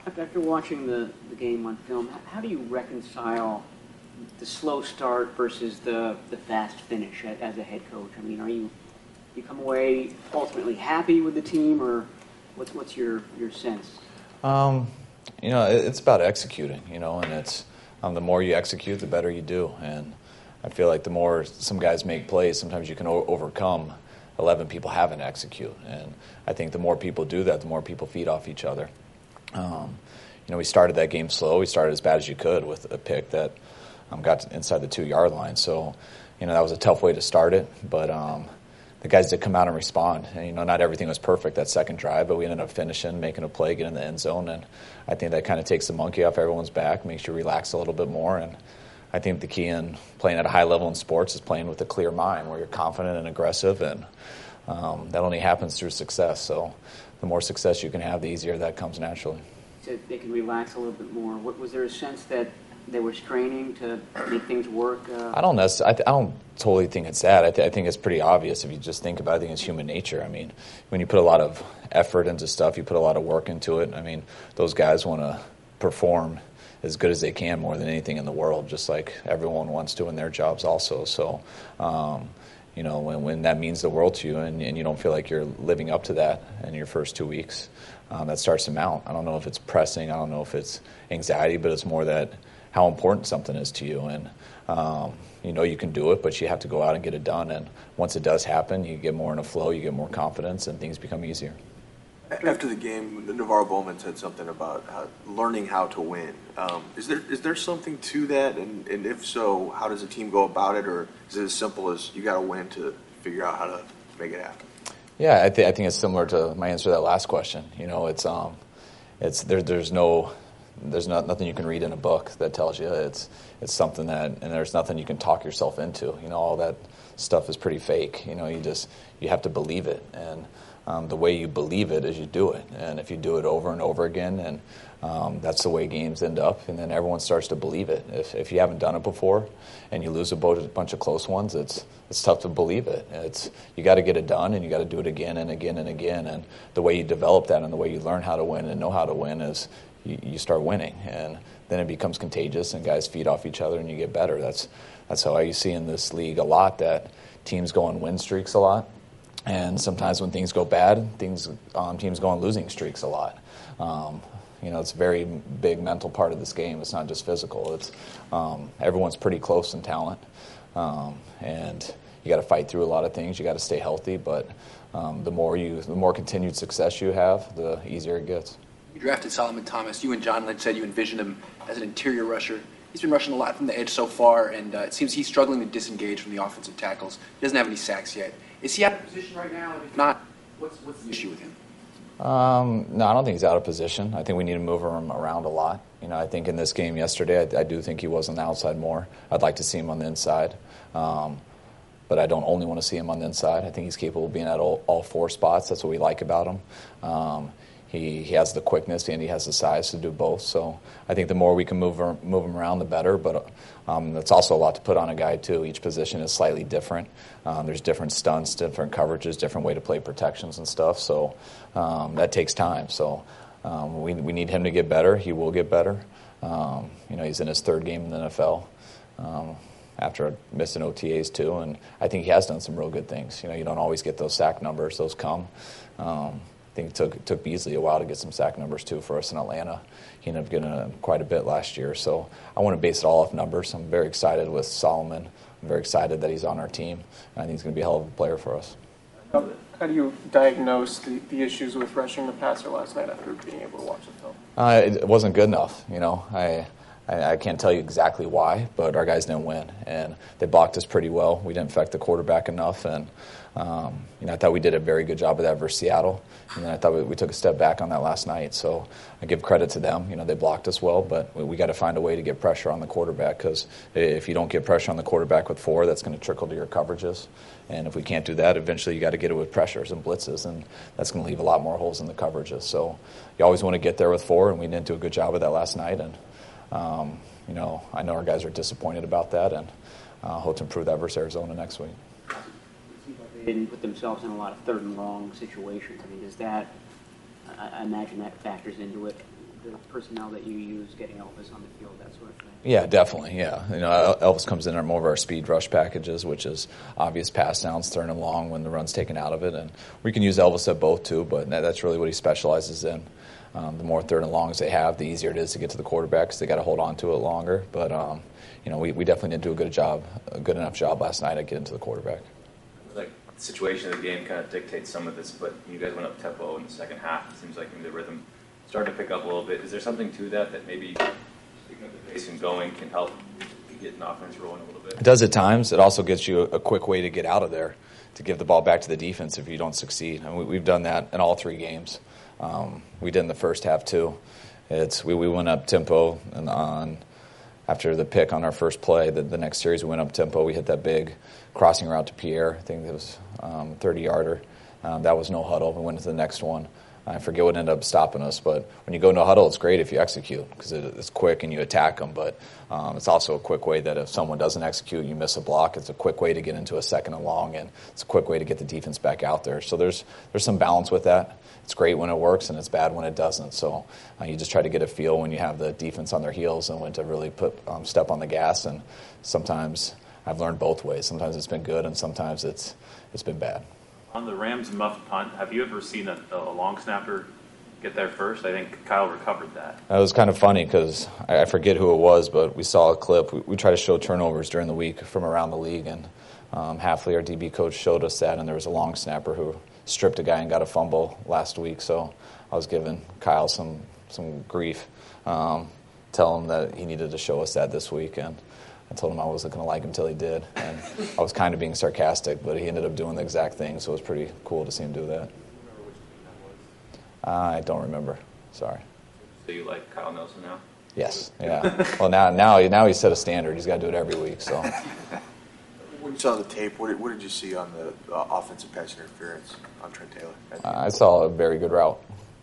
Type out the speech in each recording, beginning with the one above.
After watching the game on film, how do you reconcile the slow start versus the fast finish as a head coach? I mean, you come away ultimately happy with the team, or what's your sense? It's about executing, and it's the more you execute, the better you do. And I feel like the more some guys make plays, sometimes you can overcome 11 people having to execute. And I think the more people do that, the more people feed off each other. We started that game slow. We started as bad as you could with a pick that got inside the 2-yard line. So, that was a tough way to start it. But the guys did come out and respond. And, not everything was perfect that second drive, but we ended up finishing, making a play, getting in the end zone. And I think that kind of takes the monkey off everyone's back, makes you relax a little bit more. And I think the key in playing at a high level in sports is playing with a clear mind where you're confident and aggressive. And that only happens through success. So the more success you can have, the easier that comes naturally. So they can relax a little bit more. Was there a sense that they were straining to make things work? I don't totally think it's that. I think it's pretty obvious if you just think about it. I think it's human nature. I mean, when you put a lot of effort into stuff, you put a lot of work into it. I mean, those guys want to perform as good as they can more than anything in the world, just like everyone wants to in their jobs also. So, when that means the world to you and you don't feel like you're living up to that in your first 2 weeks, that starts to mount. I don't know if it's pressing. I don't know if it's anxiety, but it's more that how important something is to you. And you can do it, but you have to go out and get it done. And once it does happen, you get more in a flow, you get more confidence, and things become easier. After the game, NaVorro Bowman said something about learning how to win. Is there something to that? And if so, how does a team go about it? Or is it as simple as you got to win to figure out how to make it happen? Yeah, I think it's similar to my answer to that last question. There's nothing you can read in a book that tells you it's something that, and there's nothing you can talk yourself into. All that stuff is pretty fake. You have to believe it, and the way you believe it is you do it. And if you do it over and over again, and that's the way games end up, and then everyone starts to believe it. If you haven't done it before and you lose a bunch of close ones, it's tough to believe it. You got to get it done, and you got to do it again and again and again. And the way you develop that and the way you learn how to win and know how to win is you start winning, and then it becomes contagious, and guys feed off each other, and you get better. That's how you see in this league a lot that teams go on win streaks a lot. And sometimes when things go bad, teams go on losing streaks a lot. It's a very big mental part of this game. It's not just physical. It's everyone's pretty close in talent, and you got to fight through a lot of things. You got to stay healthy, but the more continued success you have, the easier it gets. You drafted Solomon Thomas. You and John Lynch said you envisioned him as an interior rusher. He's been rushing a lot from the edge so far, and it seems he's struggling to disengage from the offensive tackles. He doesn't have any sacks yet. Is he out of position right now? And if not, what's the issue with him? No, I don't think he's out of position. I think we need to move him around a lot. I think in this game yesterday, I do think he was on the outside more. I'd like to see him on the inside. But I don't only want to see him on the inside. I think he's capable of being at all 4 spots. That's what we like about him. He has the quickness and he has the size to do both. So I think the more we can move him around, the better. But that's also a lot to put on a guy, too. Each position is slightly different. There's different stunts, different coverages, different way to play protections and stuff. So that takes time. So we need him to get better. He will get better. He's in his 3rd game in the NFL after missing OTAs, too. And I think he has done some real good things. You don't always get those sack numbers. Those come. I think it took Beasley a while to get some sack numbers, too, for us in Atlanta. He ended up getting quite a bit last year. So I want to base it all off numbers. I'm very excited with Solomon. I'm very excited that he's on our team. I think he's going to be a hell of a player for us. How do you diagnose the issues with rushing the passer last night after being able to watch the film? It wasn't good enough. I can't tell you exactly why, but our guys didn't win. And they blocked us pretty well. We didn't affect the quarterback enough. And I thought we did a very good job of that versus Seattle. And then I thought we took a step back on that last night. So I give credit to them. They blocked us well, but we got to find a way to get pressure on the quarterback, because if you don't get pressure on the quarterback with 4, that's going to trickle to your coverages. And if we can't do that, eventually you got to get it with pressures and blitzes, and that's going to leave a lot more holes in the coverages. So you always want to get there with 4, and we didn't do a good job of that last night. And I know our guys are disappointed about that, and hope to improve that versus Arizona next week. They didn't put themselves in a lot of 3rd and long situations. I mean, does that? I imagine that factors into it. the personnel that you use, getting Elvis on the field, that sort of thing? Yeah, definitely. Yeah, Elvis comes in on more of our speed rush packages, which is obvious pass downs, third and long when the run's taken out of it, and we can use Elvis at both too. But that's really what he specializes in. The more third and longs they have, the easier it is to get to the quarterback because they got to hold on to it longer. But we definitely didn't do a good enough job last night at getting to the quarterback. Like the situation of the game kind of dictates some of this, but you guys went up tempo in the second half. It seems like maybe the rhythm started to pick up a little bit. Is there something to that maybe picking up the pace and going can help get an offense rolling a little bit? It does at times. It also gets you a quick way to get out of there, to give the ball back to the defense if you don't succeed. And we've done that in all three games. We did in the first half too. We went up tempo and after the pick on our first play, the next series we went up tempo. We hit that big crossing route to Pierre. I think it was 30-yarder. That was no huddle. We went to the next one. I forget what ended up stopping us, but when you go no huddle, it's great if you execute because it's quick and you attack them. But it's also a quick way that if someone doesn't execute, you miss a block. It's a quick way to get into a second and long, and it's a quick way to get the defense back out there. So there's some balance with that. It's great when it works, and it's bad when it doesn't. So you just try to get a feel when you have the defense on their heels and when to really put step on the gas. And sometimes I've learned both ways. Sometimes it's been good, and sometimes it's been bad. On the Rams muffed punt, have you ever seen a long snapper get there first? I think Kyle recovered that. That was kind of funny because I forget who it was, but we saw a clip. We try to show turnovers during the week from around the league, and Hafley, our DB coach, showed us that, and there was a long snapper who stripped a guy and got a fumble last week. So I was giving Kyle some grief, tell him that he needed to show us that this week, and I told him I wasn't going to like him until he did. And I was kind of being sarcastic, but he ended up doing the exact thing, so it was pretty cool to see him do that. I don't remember. Sorry. So you like Kyle Nelson now? Yes. Yeah. Well, now he's set a standard. He's got to do it every week. So. When you saw the tape, what did you see on the offensive pass interference on Trent Taylor? I saw a very good route.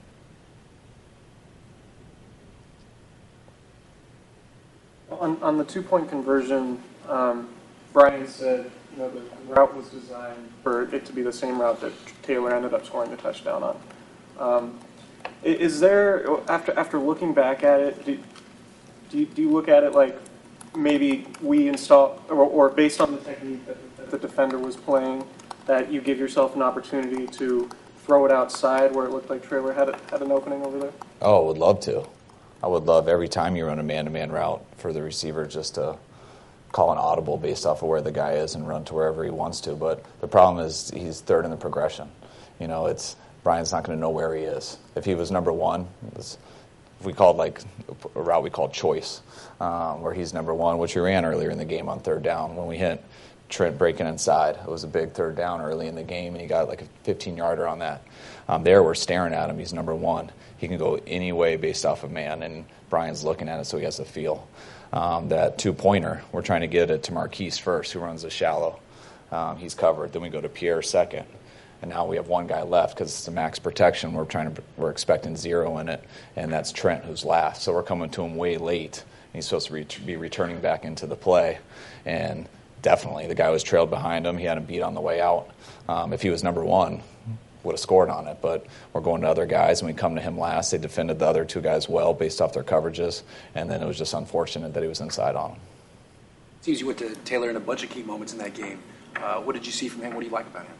On the two-point conversion, Brian said the route was designed for it to be the same route that Taylor ended up scoring the touchdown on. Is there, after looking back at it, do you look at it like maybe we install, or based on the technique that the defender was playing, that you give yourself an opportunity to throw it outside where it looked like Taylor had an opening over there? Oh, I would love to. I would love every time you run a man-to-man route for the receiver just to call an audible based off of where the guy is and run to wherever he wants to. But the problem is he's third in the progression. Brian's not going to know where he is. If he was number one, we called like a route we called choice, where he's number one, which we ran earlier in the game on third down when we hit Trent breaking inside. It was a big third down early in the game, and he got like a 15-yarder on that. There we're staring at him. He's number one. He can go any way based off of man, and Brian's looking at it so he has a feel. That two-pointer, we're trying to get it to Marquise first, who runs the shallow. He's covered. Then we go to Pierre second. And now we have one guy left because it's a max protection. We're expecting zero in it, and that's Trent who's last. So we're coming to him way late. And he's supposed to be returning back into the play. And definitely, the guy was trailed behind him. He had him beat on the way out. If he was number one, would have scored on it. But we're going to other guys, and we come to him last. They defended the other two guys well based off their coverages, and then it was just unfortunate that he was inside on him. It seems you went to Taylor in a bunch of key moments in that game. What did you see from him? What do you like about him?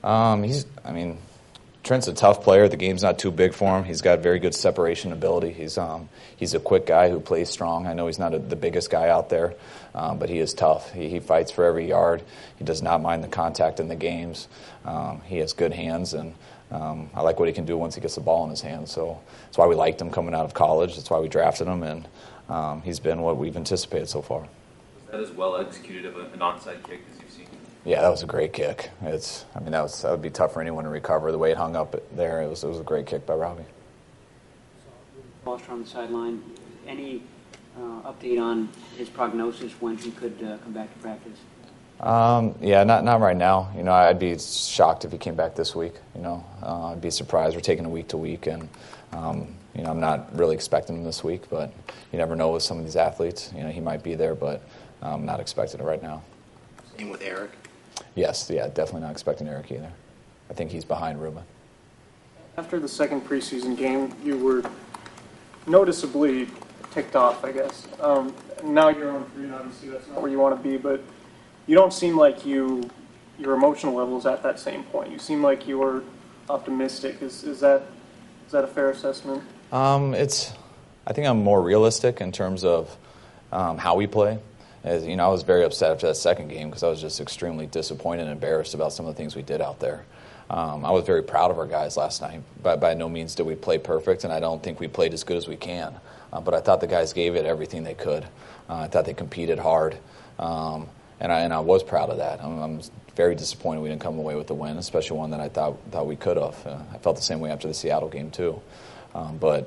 Trent's a tough player. The game's not too big for him. He's got very good separation ability. He's a quick guy who plays strong. I know he's not the biggest guy out there, but he is tough. He fights for every yard. He does not mind the contact in the games. He has good hands, and I like what he can do once he gets the ball in his hands. So that's why we liked him coming out of college. That's why we drafted him, and he's been what we've anticipated so far. Was that as well executed of an onside kick as you've seen? Yeah, that was a great kick. That would be tough for anyone to recover. The way it hung up there, it was a great kick by Robbie. Foster on the sideline. Any update on his prognosis when he could come back to practice? Not right now. I'd be shocked if he came back this week. I'd be surprised. We're taking it week to week, and I'm not really expecting him this week. But you never know with some of these athletes. He might be there, but I'm not expecting it right now. Same with Eric. Yes, definitely not expecting Eric either. I think he's behind Ruben. After the second preseason game, you were noticeably ticked off, I guess. Now you're on 3, and obviously that's not where you want to be, but you don't seem like your emotional level is at that same point. You seem like you were optimistic. Is that a fair assessment? I think I'm more realistic in terms of how we play. As, I was very upset after that second game because I was just extremely disappointed and embarrassed about some of the things we did out there. I was very proud of our guys last night. By no means did we play perfect, and I don't think we played as good as we can. But I thought the guys gave it everything they could. I thought they competed hard, and I was proud of that. I'm very disappointed we didn't come away with the win, especially one that I thought we could have. I felt the same way after the Seattle game too. But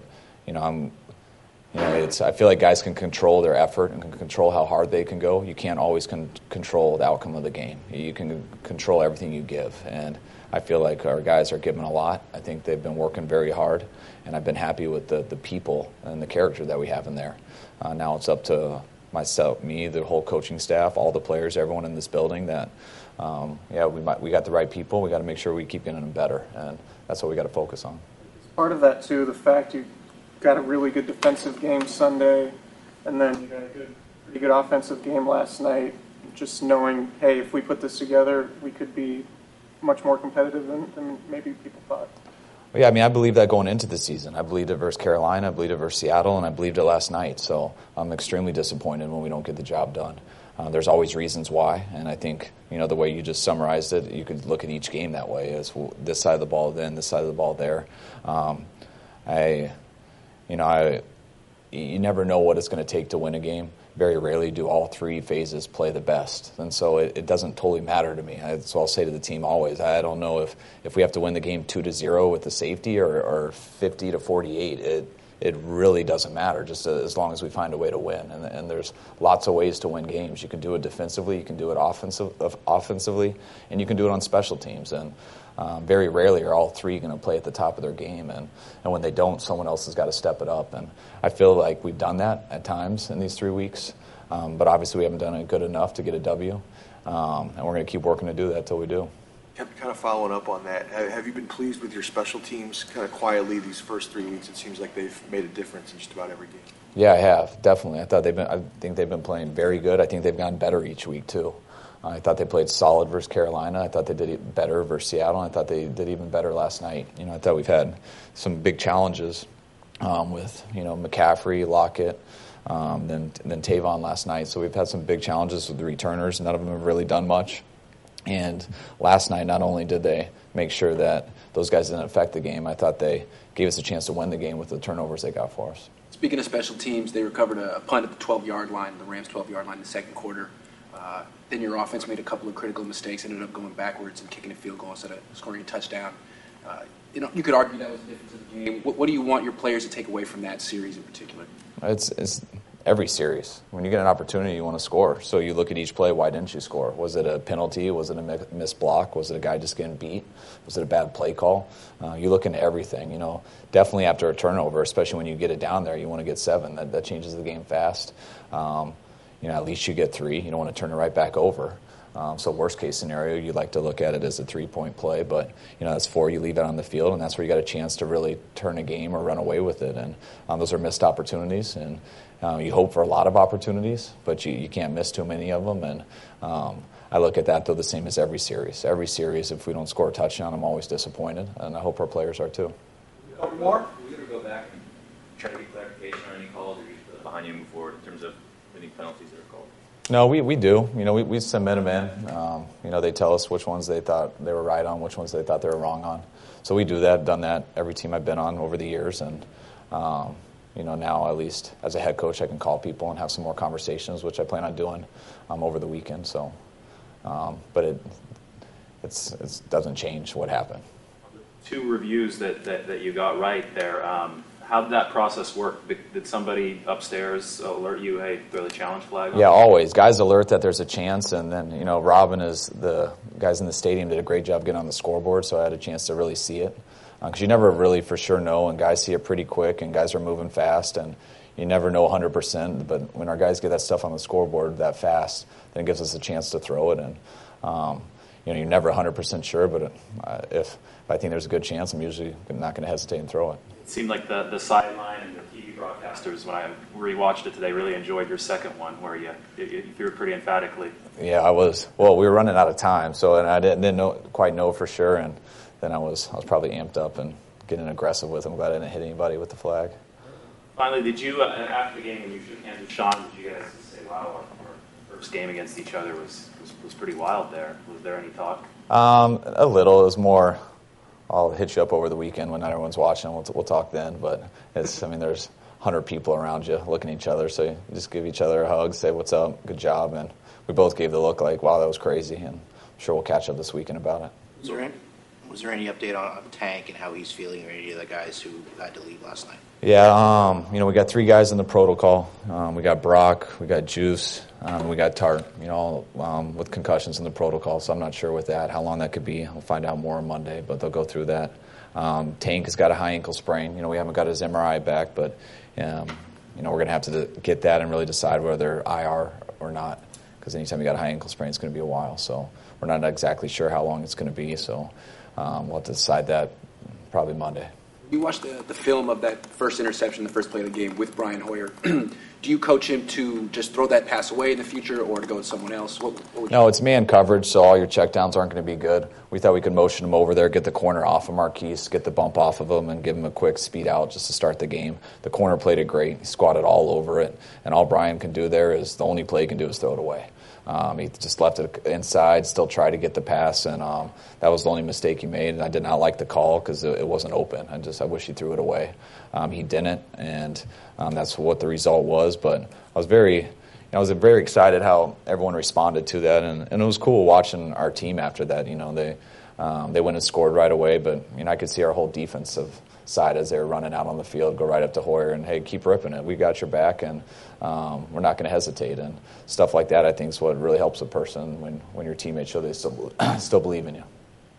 I feel like guys can control their effort and can control how hard they can go. You can't always control the outcome of the game. You can control everything you give, and I feel like our guys are giving a lot. I think they've been working very hard, and I've been happy with the people and the character that we have in there. Now it's up to myself, me, the whole coaching staff, all the players, everyone in this building that, we got the right people. We got to make sure we keep getting them better, and that's what we got to focus on. Part of that, too, the fact you got a really good defensive game Sunday, and then you got a pretty good offensive game last night. Just knowing, hey, if we put this together, we could be much more competitive than maybe people thought. Well, yeah, I believe that going into the season. I believed it versus Carolina, I believed it versus Seattle, and I believed it last night. So I'm extremely disappointed when we don't get the job done. There's always reasons why, and I think, the way you just summarized it, you could look at each game that way, as this side of the ball then, this side of the ball there. You never know what it's going to take to win a game. Very rarely do all three phases play the best. And so it doesn't totally matter to me. That's what I'll say to the team always. I don't know if we have to win the game 2-0 with the safety or 50-48. It really doesn't matter, just as long as we find a way to win. And there's lots of ways to win games. You can do it defensively, you can do it offensively, and you can do it on special teams. And very rarely are all three going to play at the top of their game. And when they don't, someone else has got to step it up. And I feel like we've done that at times in these 3 weeks. But obviously we haven't done it good enough to get a W. And we're going to keep working to do that till we do. Kind of following up on that, have you been pleased with your special teams kind of quietly these first 3 weeks? It seems like they've made a difference in just about every game. Yeah, I have, definitely. I think they've been playing very good. I think they've gotten better each week too. I thought they played solid versus Carolina. I thought they did better versus Seattle. I thought they did even better last night. I thought we've had some big challenges with McCaffrey, Lockett, then Tavon last night. So we've had some big challenges with the returners. None of them have really done much. And last night, not only did they make sure that those guys didn't affect the game, I thought they gave us a chance to win the game with the turnovers they got for us. Speaking of special teams, they recovered a punt at the 12-yard line, the Rams' 12-yard line in the second quarter. Then your offense made a couple of critical mistakes, ended up going backwards and kicking a field goal instead of scoring a touchdown. You could argue that was the difference of the game. What do you want your players to take away from that series in particular? It's every series. When you get an opportunity, you want to score. So you look at each play, why didn't you score? Was it a penalty? Was it a missed block? Was it a guy just getting beat? Was it a bad play call? You look into everything. Definitely after a turnover, especially when you get it down there, you want to get 7. That changes the game fast. At least you get 3. You don't want to turn it right back over. So worst case scenario, you'd like to look at it as a 3-point play, but that's 4. You leave it on the field, and that's where you got a chance to really turn a game or run away with it. And those are missed opportunities, and you hope for a lot of opportunities, but you can't miss too many of them. And I look at that though the same as every series. Every series, if we don't score a touchdown, I'm always disappointed, and I hope our players are too. A couple more. Are we going to go back and try to get clarification on any calls, or you just behind you move forward in terms of any penalties that are called? No, we do. We submit them in. They tell us which ones they thought they were right on, which ones they thought they were wrong on. So we do that, done that every team I've been on over the years. And, now at least as a head coach, I can call people and have some more conversations, which I plan on doing over the weekend. So, but it doesn't change what happened. 2 reviews that you got right there. How did that process work? Did somebody upstairs alert you, hey, throw the challenge flag on? Yeah, always. Guys alert that there's a chance, and then, Robin is the guys in the stadium did a great job getting on the scoreboard, so I had a chance to really see it. Because you never really for sure know, and guys see it pretty quick, and guys are moving fast, and you never know 100%, but when our guys get that stuff on the scoreboard that fast, then it gives us a chance to throw it, and you're never 100% sure, but if I think there's a good chance, I'm usually not going to hesitate and throw it. It seemed like the sideline and the TV broadcast broadcasters, when I rewatched it today, really enjoyed your second one where you threw it pretty emphatically. Yeah, I was. Well, we were running out of time, so and I didn't quite know for sure, and then I was probably amped up and getting aggressive with him, but I didn't hit anybody with the flag. Finally, did you, after the game when you shook hands with Sean, did you guys say, wow, our first game against each other was pretty wild there? Was there any talk? A little. It was more, I'll hit you up over the weekend when not everyone's watching. We'll talk then. But there's 100 people around you looking at each other, so you just give each other a hug, say what's up, good job, and we both gave the look like, wow, that was crazy, and I'm sure we'll catch up this weekend about it. Was there any update on Tank and how he's feeling, or any of the guys who had to leave last night? Yeah, we got 3 guys in the protocol. We got Brock, we got Juice, we got Tart, all with concussions in the protocol, so I'm not sure with that, how long that could be. We'll find out more on Monday, but they'll go through that. Tank has got a high ankle sprain. We haven't got his MRI back, but, we're going to have to get that and really decide whether IR or not, because anytime you got a high ankle sprain, it's going to be a while, so we're not exactly sure how long it's going to be, so we'll have to decide that probably Monday. You watched the film of that first interception, the first play of the game with Brian Hoyer. Do you coach him to just throw that pass away in the future or to go with someone else? What would you No, it's man coverage, so all your checkdowns aren't going to be good. We thought we could motion him over there, get the corner off of Marquise, get the bump off of him, and give him a quick speed out just to start the game. The corner played it great. He squatted all over it, and all Brian can do there is the only play he can do is throw it away. He just left it inside, still tried to get the pass, and that was the only mistake he made. And I did not like the call because it wasn't open. I wish he threw it away. He didn't, and that's what the result was. But I was very excited how everyone responded to that, and it was cool watching our team after that. They went and scored right away, but I could see our whole defensive side as they were running out on the field, go right up to Hoyer and, hey, keep ripping it. We got your back, and we're not going to hesitate. And stuff like that, I think, is what really helps a person when your teammates show they still believe in you.